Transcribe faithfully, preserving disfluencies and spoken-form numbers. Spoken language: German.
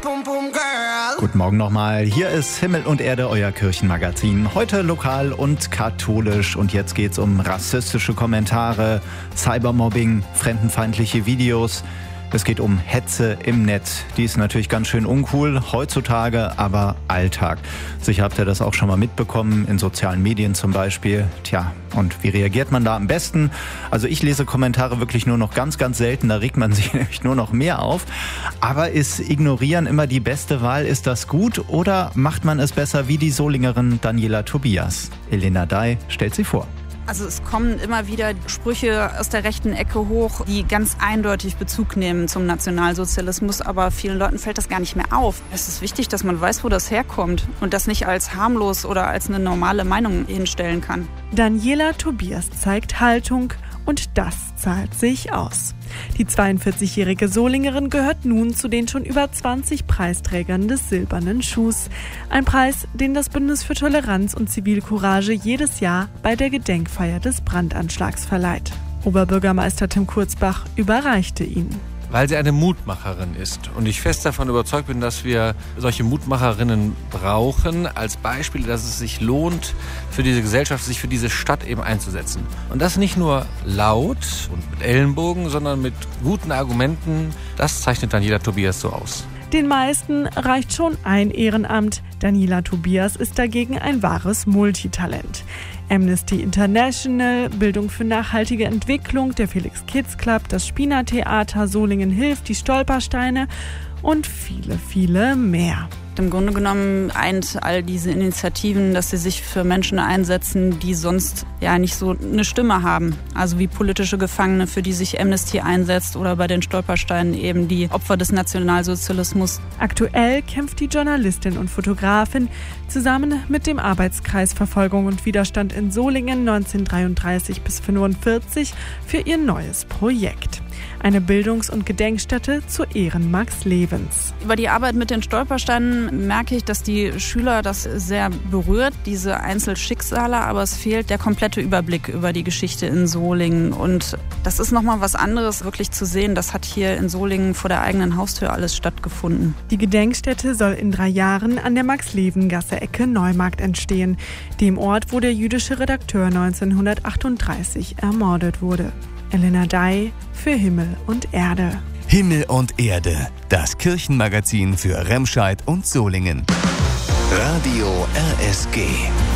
Guten Morgen nochmal. Hier ist Himmel und Erde, euer Kirchenmagazin. Heute lokal und katholisch. Und jetzt geht's um rassistische Kommentare, Cybermobbing, fremdenfeindliche Videos. Es geht um Hetze im Netz. Die ist natürlich ganz schön uncool, heutzutage aber Alltag. Sicher habt ihr das auch schon mal mitbekommen, in sozialen Medien zum Beispiel. Tja, und wie reagiert man da am besten? Also ich lese Kommentare wirklich nur noch ganz, ganz selten. Da regt man sich nämlich nur noch mehr auf. Aber ist Ignorieren immer die beste Wahl? Ist das gut oder macht man es besser wie die Solingerin Daniela Tobias? Elena Dai stellt sie vor. Also es kommen immer wieder Sprüche aus der rechten Ecke hoch, die ganz eindeutig Bezug nehmen zum Nationalsozialismus, aber vielen Leuten fällt das gar nicht mehr auf. Es ist wichtig, dass man weiß, wo das herkommt und das nicht als harmlos oder als eine normale Meinung hinstellen kann. Daniela Tobias zeigt Haltung und das zahlt sich aus. Die zweiundvierzigjährige Solingerin gehört nun zu den schon über zwanzig Preisträgern des Silbernen Schuhs. Ein Preis, den das Bündnis für Toleranz und Zivilcourage jedes Jahr bei der Gedenkfeier des Brandanschlags verleiht. Oberbürgermeister Tim Kurzbach überreichte ihn. Weil sie eine Mutmacherin ist und ich fest davon überzeugt bin, dass wir solche Mutmacherinnen brauchen, als Beispiel, dass es sich lohnt, für diese Gesellschaft, sich für diese Stadt eben einzusetzen. Und das nicht nur laut und mit Ellenbogen, sondern mit guten Argumenten, das zeichnet Daniela Tobias so aus. Den meisten reicht schon ein Ehrenamt. Daniela Tobias ist dagegen ein wahres Multitalent. Amnesty International, Bildung für nachhaltige Entwicklung, der Felix Kids Club, das Spina Theater, Solingen hilft, die Stolpersteine und viele, viele mehr. Im Grunde genommen eint all diese Initiativen, dass sie sich für Menschen einsetzen, die sonst ja nicht so eine Stimme haben. Also wie politische Gefangene, für die sich Amnesty einsetzt, oder bei den Stolpersteinen eben die Opfer des Nationalsozialismus. Aktuell kämpft die Journalistin und Fotografin zusammen mit dem Arbeitskreis Verfolgung und Widerstand in Solingen neunzehnhundertdreiunddreißig bis fünfundvierzig für ihr neues Projekt. Eine Bildungs- und Gedenkstätte zu Ehren Max Levens. Über die Arbeit mit den Stolpersteinen merke ich, dass die Schüler das sehr berührt, diese Einzelschicksale, aber es fehlt der komplette Überblick über die Geschichte in Solingen. Und das ist nochmal was anderes, wirklich zu sehen, das hat hier in Solingen vor der eigenen Haustür alles stattgefunden. Die Gedenkstätte soll in drei Jahren an der Max-Leven-Gasse Ecke Neumarkt entstehen, dem Ort, wo der jüdische Redakteur neunzehnhundertachtunddreißig ermordet wurde. Elena Dai für Himmel und Erde. Himmel und Erde, das Kirchenmagazin für Remscheid und Solingen. Radio R S G.